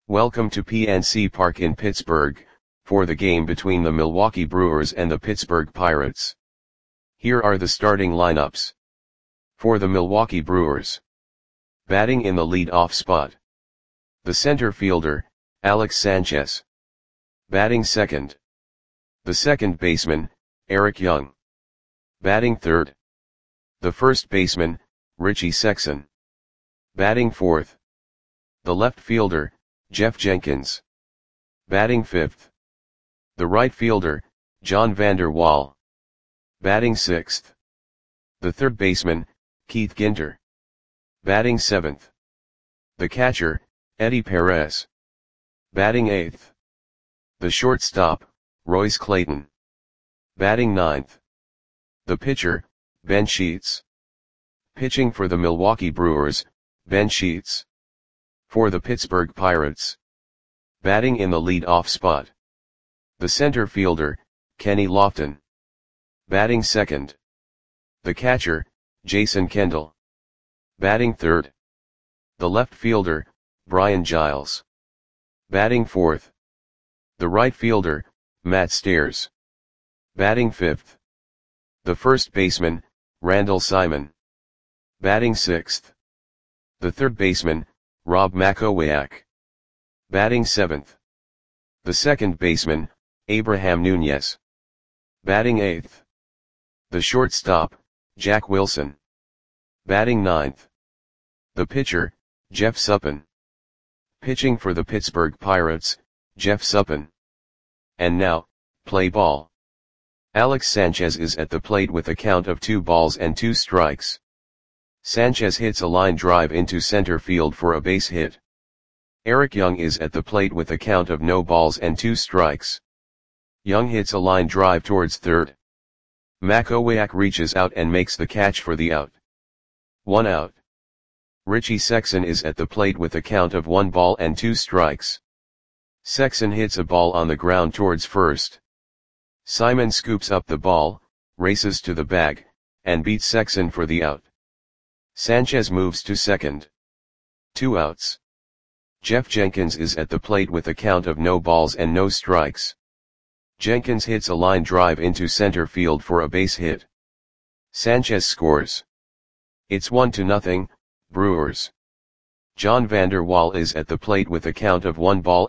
Welcome to PNC Park in Pittsburgh, for the game between the Milwaukee Brewers and the Pittsburgh Pirates. Here are the starting lineups. For the Milwaukee Brewers. Batting in the lead-off spot. The center fielder, Alex Sanchez. Batting second. The second baseman, Eric Young. Batting third. The first baseman, Richie Sexson. Batting fourth. The left fielder, Jeff Jenkins. Batting fifth. The right fielder, John Vander Wal. Batting sixth. The third baseman, Keith Ginter. Batting seventh. The catcher, Eddie Perez. Batting eighth. The shortstop, Royce Clayton. Batting ninth. The pitcher, Ben Sheets. Pitching for the Milwaukee Brewers, Ben Sheets. For the Pittsburgh Pirates. Batting in the lead-off spot. The center fielder, Kenny Lofton. Batting second. The catcher, Jason Kendall. Batting third. The left fielder, Brian Giles. Batting fourth. The right fielder, Matt Stairs. Batting fifth. The first baseman, Randall Simon. Batting sixth. The third baseman, Rob Makowiak. Batting seventh. The second baseman, Abraham Nunez. Batting eighth. The shortstop, Jack Wilson. Batting ninth. The pitcher, Jeff Suppan. Pitching for the Pittsburgh Pirates, Jeff Suppan. And now, play ball. Alex Sanchez is at the plate with a count of 2-2. Sanchez hits a line drive into center field for a base hit. Eric Young is at the plate with a count of 0-2. Young hits a line drive towards third. Makowiak reaches out and makes the catch for the out. 1 out. Richie Sexson is at the plate with a count of 1-2. Sexson hits a ball on the ground towards first. Simon scoops up the ball, races to the bag, and beats Sexson for the out. Sanchez moves to second. 2 outs. Jeff Jenkins is at the plate with a count of 0-0. Jenkins hits a line drive into center field for a base hit. Sanchez scores. It's 1-0, Brewers. John Vander Wal is at the plate with a count of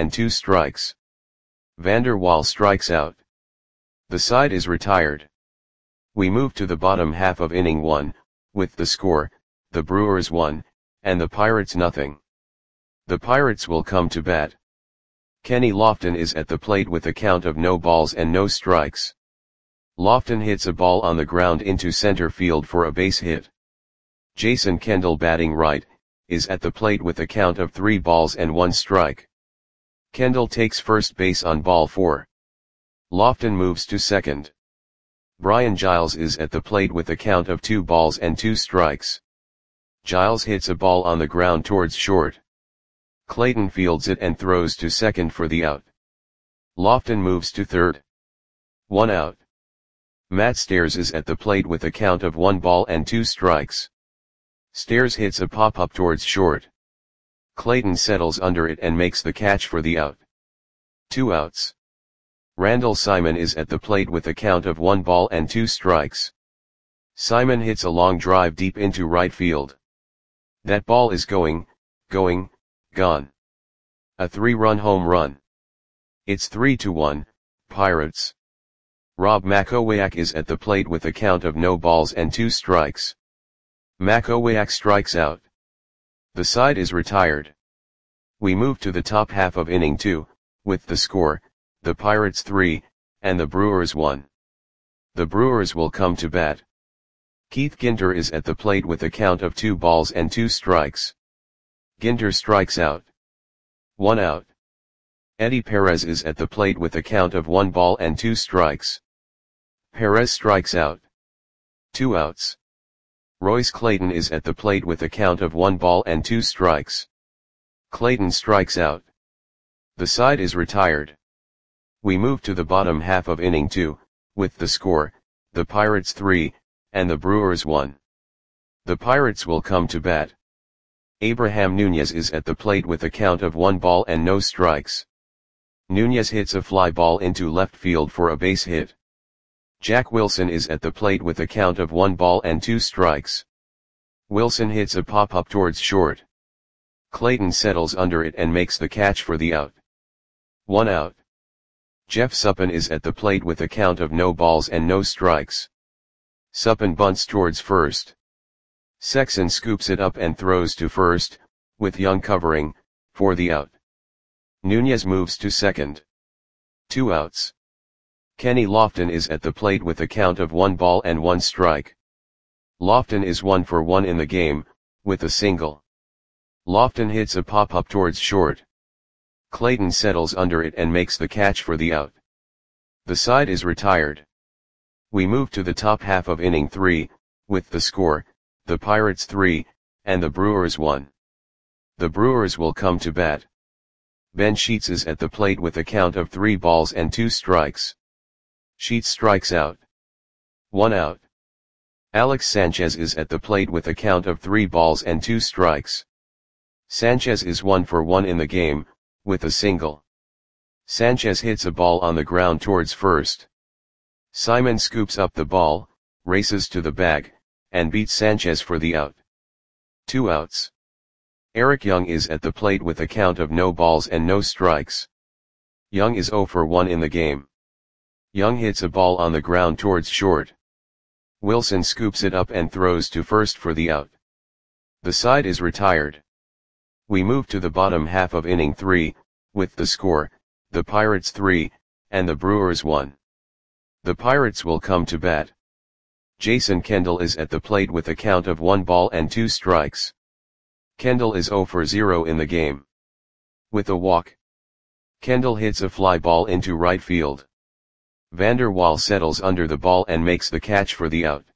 1-2. Vander Wal strikes out. The side is retired. We move to the bottom half of inning 1, with the score, the Brewers 1, and the Pirates 0. The Pirates will come to bat. Kenny Lofton is at the plate with a count of 0-0. Lofton hits a ball on the ground into center field for a base hit. Jason Kendall, batting right, is at the plate with a count of 3-1. Kendall takes first base on ball 4. Lofton moves to second. Brian Giles is at the plate with a count of 2-2. Giles hits a ball on the ground towards short. Clayton fields it and throws to second for the out. Lofton moves to third. 1 out. Matt Stairs is at the plate with a count of 1-2. Stairs hits a pop-up towards short. Clayton settles under it and makes the catch for the out. 2 outs. Randall Simon is at the plate with a count of 1-2. Simon hits a long drive deep into right field. That ball is gone. A 3-run home run. It's 3-1, Pirates. Rob Makowiak is at the plate with a count of 0-2. Makowiak strikes out. The side is retired. We move to the top half of inning 2, with the score, the Pirates 3, and the Brewers 1. The Brewers will come to bat. Keith Ginter is at the plate with a count of 2-2. Ginter strikes out. 1 out. Eddie Perez is at the plate with a count of 1-2. Perez strikes out. 2 outs. Royce Clayton is at the plate with a count of 1-2. Clayton strikes out. The side is retired. We move to the bottom half of inning 2, with the score, the Pirates 3, and the Brewers 1. The Pirates will come to bat. Abraham Nunez is at the plate with a count of 1 ball and no strikes. Nunez hits a fly ball into left field for a base hit. Jack Wilson is at the plate with a count of 1 ball and 2 strikes. Wilson hits a pop-up towards short. Clayton settles under it and makes the catch for the out. 1 out. Jeff Suppan is at the plate with a count of no balls and no strikes. Suppan bunts towards first. Sexson scoops it up and throws to first, with Young covering, for the out. Nunez moves to second. 2 outs. Kenny Lofton is at the plate with a count of 1 ball and 1 strike. Lofton is 1 for 1 in the game, with a single. Lofton hits a pop-up towards short. Clayton settles under it and makes the catch for the out. The side is retired. We move to the top half of inning 3, with the score, the Pirates 3, and the Brewers 1. The Brewers will come to bat. Ben Sheets is at the plate with a count of 3 balls and 2 strikes. Sheets strikes out. 1 out. Alex Sanchez is at the plate with a count of 3 balls and 2 strikes. Sanchez is 1 for 1 in the game, with a single. Sanchez hits a ball on the ground towards first. Simon scoops up the ball, races to the bag, and beats Sanchez for the out. 2 outs. Eric Young is at the plate with a count of no balls and no strikes. Young is 0 for 1 in the game. Young hits a ball on the ground towards short. Wilson scoops it up and throws to first for the out. The side is retired. We move to the bottom half of inning 3, with the score, the Pirates 3, and the Brewers 1. The Pirates will come to bat. Jason Kendall is at the plate with a count of 1 ball and 2 strikes. Kendall is 0 for 0 in the game. With a walk. Kendall hits a fly ball into right field. Vander Waal settles under the ball and makes the catch for the out.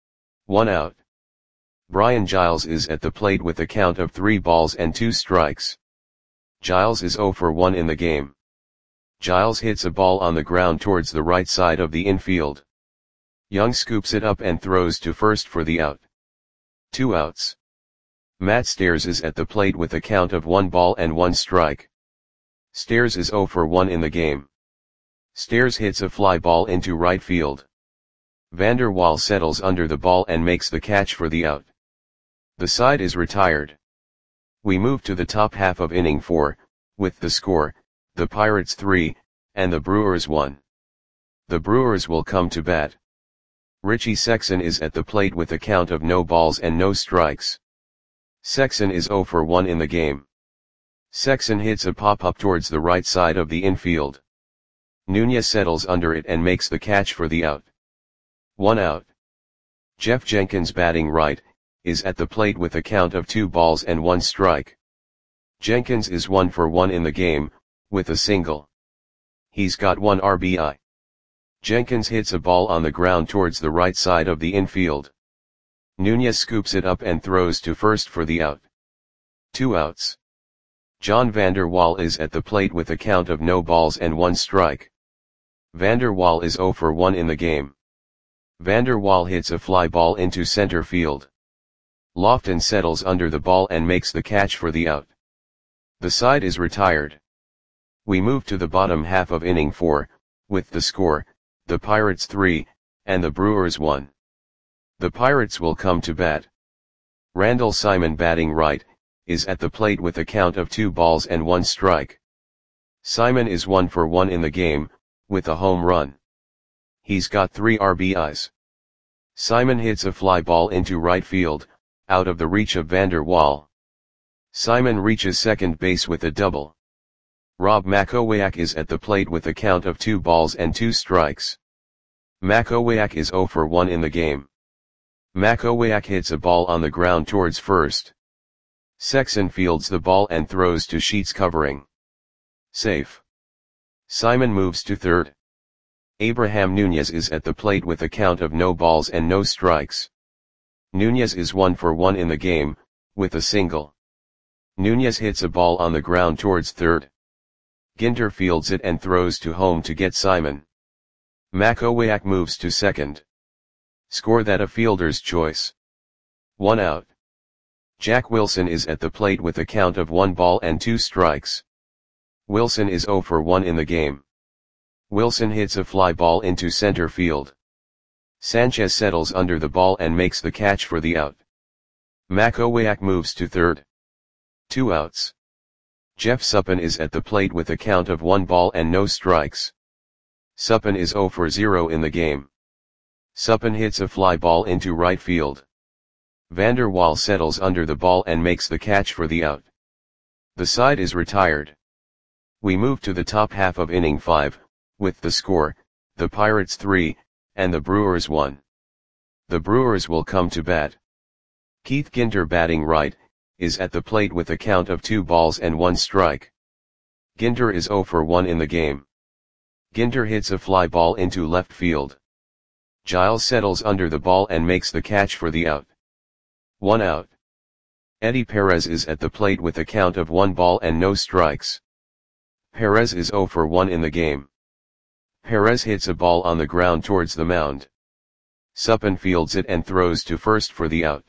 1 out. Brian Giles is at the plate with a count of 3 balls and 2 strikes. Giles is 0 for 1 in the game. Giles hits a ball on the ground towards the right side of the infield. Young scoops it up and throws to first for the out. 2 outs. Matt Stairs is at the plate with a count of 1 ball and 1 strike. Stairs is 0 for 1 in the game. Stairs hits a fly ball into right field. Vander Waal settles under the ball and makes the catch for the out. The side is retired. We move to the top half of inning 4, with the score, the Pirates 3, and the Brewers 1. The Brewers will come to bat. Richie Sexson is at the plate with a count of no balls and no strikes. Sexson is 0 for 1 in the game. Sexson hits a pop-up towards the right side of the infield. Nunez settles under it and makes the catch for the out. 1 out. Jeff Jenkins batting right, is at the plate with a count of 2 balls and 1 strike. Jenkins is 1 for 1 in the game, with a single. He's got 1 RBI. Jenkins hits a ball on the ground towards the right side of the infield. Nunez scoops it up and throws to first for the out. 2 outs. John Vander Waal is at the plate with a count of no balls and 1 strike. Vander Waal is 0 for 1 in the game. Vander Waal hits a fly ball into center field. Lofton settles under the ball and makes the catch for the out. The side is retired. We move to the bottom half of inning 4, with the score, the Pirates 3, and the Brewers 1. The Pirates will come to bat. Randall Simon batting right, is at the plate with a count of 2 balls and 1 strike. Simon is 1 for 1 in the game, with a home run. He's got 3 RBIs. Simon hits a fly ball into right field, out of the reach of Vander Waal. Simon reaches second base with a double. Rob Makowiak is at the plate with a count of 2 balls and 2 strikes. Makowiak is 0 for 1 in the game. Makowiak hits a ball on the ground towards first. Sexson fields the ball and throws to Sheets covering. Safe. Simon moves to third. Abraham Nunez is at the plate with a count of no balls and no strikes. Nunez is 1 for 1 in the game, with a single. Nunez hits a ball on the ground towards third. Ginter fields it and throws to home to get Simon. Makowiak moves to second. Score that a fielder's choice. 1 out. Jack Wilson is at the plate with a count of 1 ball and 2 strikes. Wilson is 0 for 1 in the game. Wilson hits a fly ball into center field. Sanchez settles under the ball and makes the catch for the out. Makowiak moves to third. 2 outs. Jeff Suppan is at the plate with a count of 1 ball and no strikes. Suppan is 0 for 0 in the game. Suppan hits a fly ball into right field. Vander Waal settles under the ball and makes the catch for the out. The side is retired. We move to the top half of inning 5, with the score, the Pirates 3, and the Brewers 1. The Brewers will come to bat. Keith Ginter, batting right, is at the plate with a count of 2 balls and 1 strike. Ginter is 0 for 1 in the game. Ginter hits a fly ball into left field. Giles settles under the ball and makes the catch for the out. 1 out. Eddie Perez is at the plate with a count of 1 ball and no strikes. Perez is 0 for 1 in the game. Perez hits a ball on the ground towards the mound. Suppan fields it and throws to first for the out.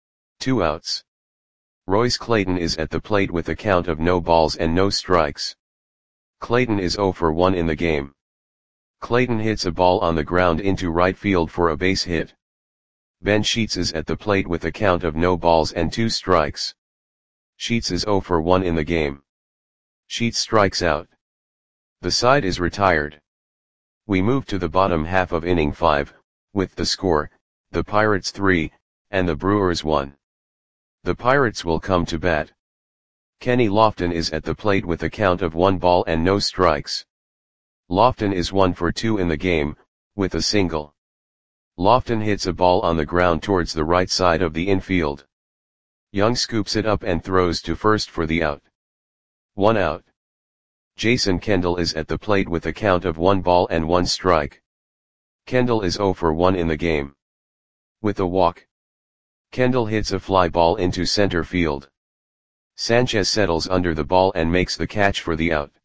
2 outs. Royce Clayton is at the plate with a count of no balls and no strikes. Clayton is 0 for 1 in the game. Clayton hits a ball on the ground into right field for a base hit. Ben Sheets is at the plate with a count of no balls and 2 strikes. Sheets is 0 for 1 in the game. Sheets strikes out. The side is retired. We move to the bottom half of inning 5, with the score, the Pirates 3, and the Brewers 1. The Pirates will come to bat. Kenny Lofton is at the plate with a count of 1 ball and no strikes. Lofton is 1 for 2 in the game, with a single. Lofton hits a ball on the ground towards the right side of the infield. Young scoops it up and throws to first for the out. 1 out. Jason Kendall is at the plate with a count of 1 ball and 1 strike. Kendall is 0 for 1 in the game. With a walk. Kendall hits a fly ball into center field. Sanchez settles under the ball and makes the catch for the out.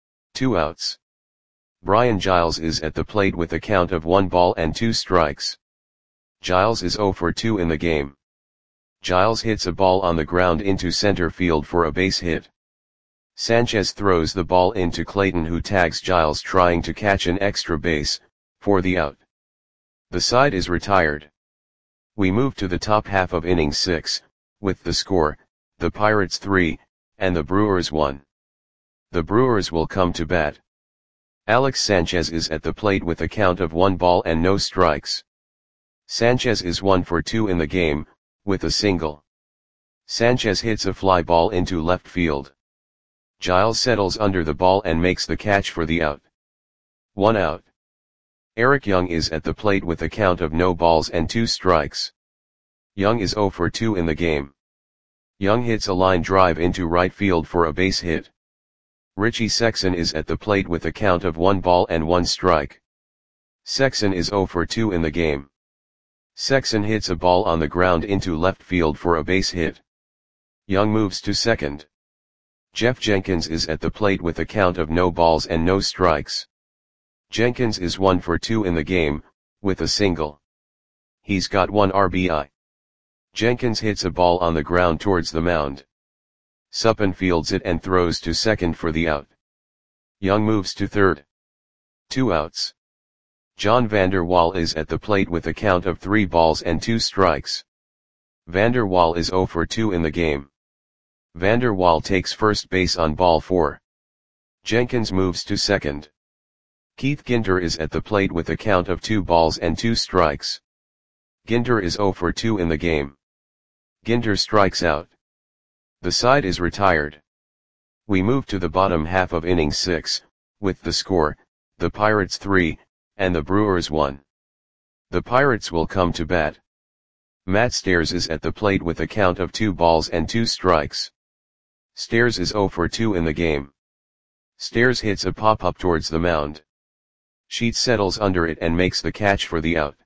2 outs. Brian Giles is at the plate with a count of 1 ball and 2 strikes. Giles is 0 for 2 in the game. Giles hits a ball on the ground into center field for a base hit. Sanchez throws the ball into Clayton, who tags Giles trying to catch an extra base, for the out. The side is retired. We move to the top half of inning 6, with the score, the Pirates 3, and the Brewers 1. The Brewers will come to bat. Alex Sanchez is at the plate with a count of 1 ball and no strikes. Sanchez is 1 for 2 in the game, with a single. Sanchez hits a fly ball into left field. Giles settles under the ball and makes the catch for the out. 1 out. Eric Young is at the plate with a count of no balls and 2 strikes. Young is 0 for 2 in the game. Young hits a line drive into right field for a base hit. Richie Sexson is at the plate with a count of 1 ball and 1 strike. Sexson is 0 for 2 in the game. Sexson hits a ball on the ground into left field for a base hit. Young moves to second. Jeff Jenkins is at the plate with a count of no balls and no strikes. Jenkins is 1 for 2 in the game, with a single. He's got 1 RBI. Jenkins hits a ball on the ground towards the mound. Suppan fields it and throws to second for the out. Young moves to third. 2 outs. John Vander Waal is at the plate with a count of 3 balls and 2 strikes. Vander Waal is 0 for 2 in the game. Vander Waal takes first base on ball 4. Jenkins moves to second. Keith Ginter is at the plate with a count of 2 balls and 2 strikes. Ginter is 0 for 2 in the game. Ginter strikes out. The side is retired. We move to the bottom half of inning 6, with the score, the Pirates 3, and the Brewers 1. The Pirates will come to bat. Matt Stairs is at the plate with a count of 2 balls and 2 strikes. Stairs is 0 for 2 in the game. Stairs hits a pop-up towards the mound. Sheets settles under it and makes the catch for the out.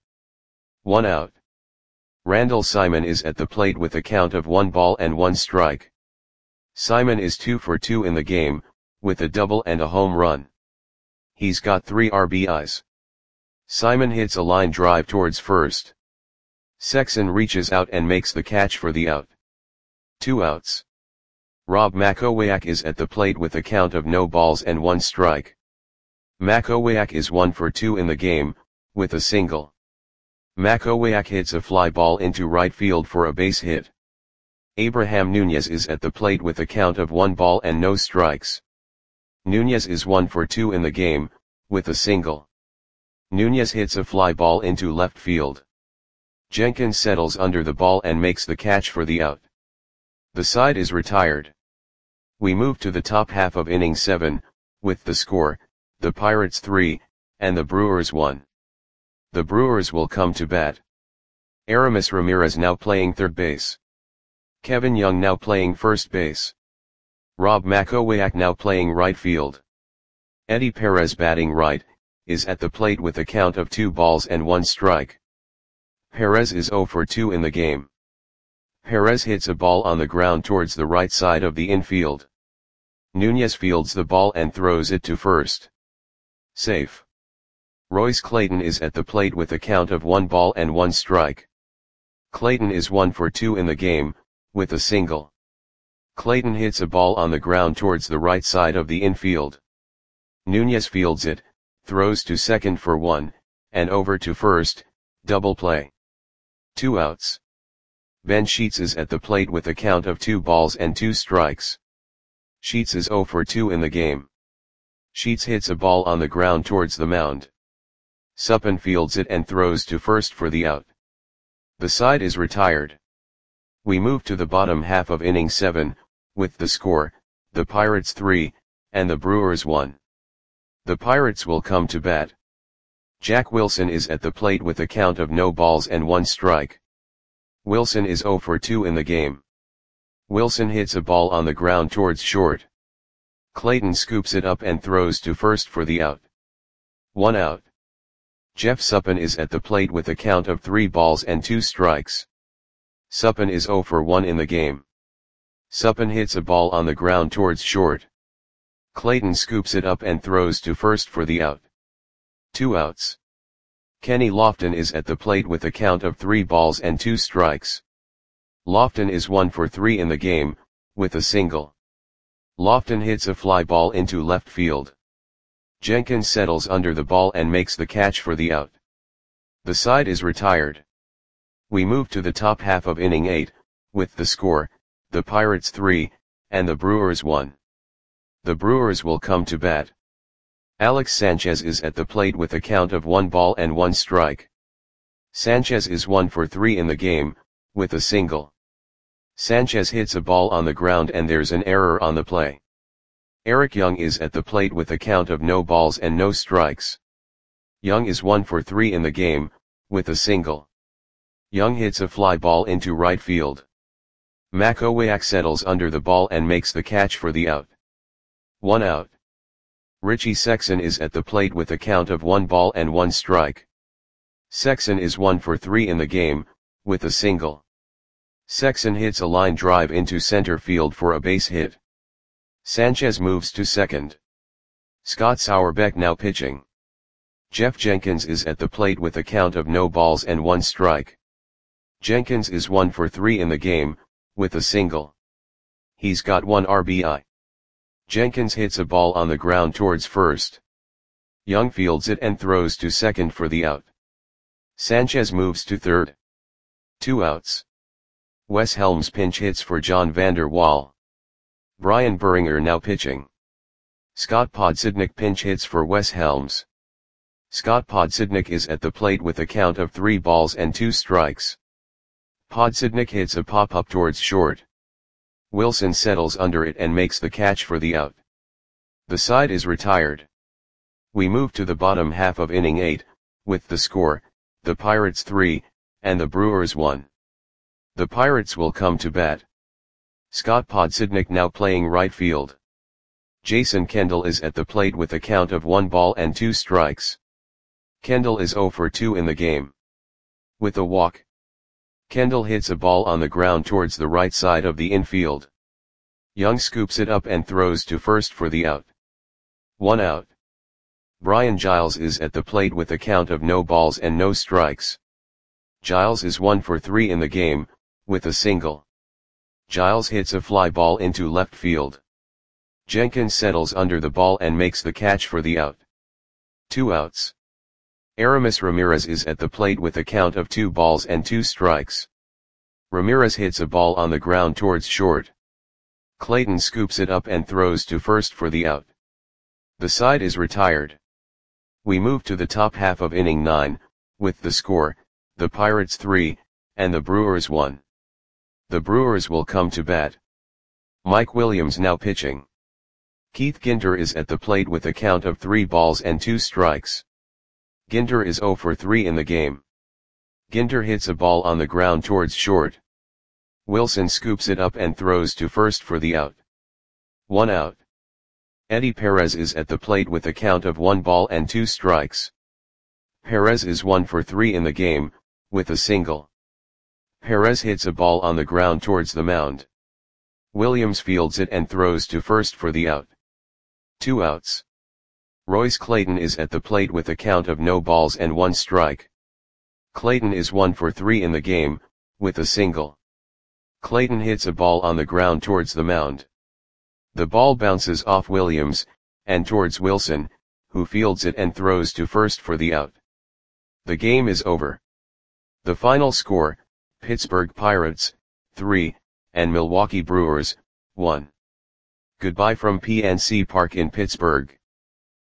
1 out. Randall Simon is at the plate with a count of 1 ball and 1 strike. Simon is 2 for 2 in the game, with a double and a home run. He's got 3 RBIs. Simon hits a line drive towards first. Sexson reaches out and makes the catch for the out. 2 outs. Rob Makowiak is at the plate with a count of no balls and 1 strike. Makowiak is 1 for 2 in the game, with a single. Makowiak hits a fly ball into right field for a base hit. Abraham Nunez is at the plate with a count of 1 ball and no strikes. Nunez is 1 for 2 in the game, with a single. Nunez hits a fly ball into left field. Jenkins settles under the ball and makes the catch for the out. The side is retired. We move to the top half of inning 7, with the score, the Pirates 3, and the Brewers 1. The Brewers will come to bat. Aramis Ramirez now playing third base. Kevin Young now playing first base. Rob Makowiak now playing right field. Eddie Perez batting right, is at the plate with a count of 2 balls and 1 strike. Perez is 0 for 2 in the game. Perez hits a ball on the ground towards the right side of the infield. Nunez fields the ball and throws it to first. Safe. Royce Clayton is at the plate with a count of 1 ball and 1 strike. Clayton is 1 for 2 in the game, with a single. Clayton hits a ball on the ground towards the right side of the infield. Nunez fields it, throws to second for 1, and over to first, double play. 2 outs. Ben Sheets is at the plate with a count of 2 balls and 2 strikes. Sheets is 0 for 2 in the game. Sheets hits a ball on the ground towards the mound. Suppan fields it and throws to first for the out. The side is retired. We move to the bottom half of inning 7, with the score, the Pirates 3, and the Brewers 1. The Pirates will come to bat. Jack Wilson is at the plate with a count of no balls and 1 strike. Wilson is 0 for 2 in the game. Wilson hits a ball on the ground towards short. Clayton scoops it up and throws to first for the out. 1 out. Jeff Suppan is at the plate with a count of 3 balls and 2 strikes. Suppan is 0 for 1 in the game. Suppan hits a ball on the ground towards short. Clayton scoops it up and throws to first for the out. 2 outs. Kenny Lofton is at the plate with a count of 3 balls and 2 strikes. Lofton is 1 for 3 in the game, with a single. Lofton hits a fly ball into left field. Jenkins settles under the ball and makes the catch for the out. The side is retired. We move to the top half of inning 8, with the score, the Pirates 3, and the Brewers 1. The Brewers will come to bat. Alex Sanchez is at the plate with a count of 1 ball and 1 strike. Sanchez is 1 for 3 in the game, with a single. Sanchez hits a ball on the ground and there's an error on the play. Eric Young is at the plate with a count of no balls and no strikes. Young is 1 for 3 in the game, with a single. Young hits a fly ball into right field. Makowiak settles under the ball and makes the catch for the out. 1 out. Richie Sexson is at the plate with a count of 1 ball and 1 strike. Sexson is 1 for 3 in the game, with a single. Sexson hits a line drive into center field for a base hit. Sanchez moves to second. Scott Sauerbeck now pitching. Jeff Jenkins is at the plate with a count of no balls and 1 strike. Jenkins is 1 for 3 in the game, with a single. He's got 1 RBI. Jenkins hits a ball on the ground towards first. Young fields it and throws to second for the out. Sanchez moves to third. 2 outs. Wes Helms pinch hits for John Vander Wal. Brian Buringer now pitching. Scott Podsednik pinch hits for Wes Helms. Scott Podsednik is at the plate with a count of 3 balls and 2 strikes. Podsednik hits a pop-up towards short. Wilson settles under it and makes the catch for the out. The side is retired. We move to the bottom half of inning 8, with the score, the Pirates 3, and the Brewers 1. The Pirates will come to bat. Scott Podsednik now playing right field. Jason Kendall is at the plate with a count of 1 ball and 2 strikes. Kendall is 0 for 2 in the game. With a walk. Kendall hits a ball on the ground towards the right side of the infield. Young scoops it up and throws to first for the out. 1 out. Brian Giles is at the plate with a count of no balls and no strikes. Giles is 1 for 3 in the game, with a single. Giles hits a fly ball into left field. Jenkins settles under the ball and makes the catch for the out. 2 outs. Aramis Ramirez is at the plate with a count of 2 balls and 2 strikes. Ramirez hits a ball on the ground towards short. Clayton scoops it up and throws to first for the out. The side is retired. We move to the top half of inning 9, with the score, the Pirates 3, and the Brewers 1. The Brewers will come to bat. Mike Williams now pitching. Keith Ginter is at the plate with a count of 3 balls and 2 strikes. Ginter is 0 for 3 in the game. Ginter hits a ball on the ground towards short. Wilson scoops it up and throws to first for the out. 1 out. Eddie Perez is at the plate with a count of 1 ball and 2 strikes. Perez is 1 for 3 in the game, with a single. Perez hits a ball on the ground towards the mound. Williams fields it and throws to first for the out. 2 outs. Royce Clayton is at the plate with a count of no balls and 1 strike. Clayton is 1 for 3 in the game, with a single. Clayton hits a ball on the ground towards the mound. The ball bounces off Williams, and towards Wilson, who fields it and throws to first for the out. The game is over. The final score, Pittsburgh Pirates, 3, and Milwaukee Brewers, 1. Goodbye from PNC Park in Pittsburgh.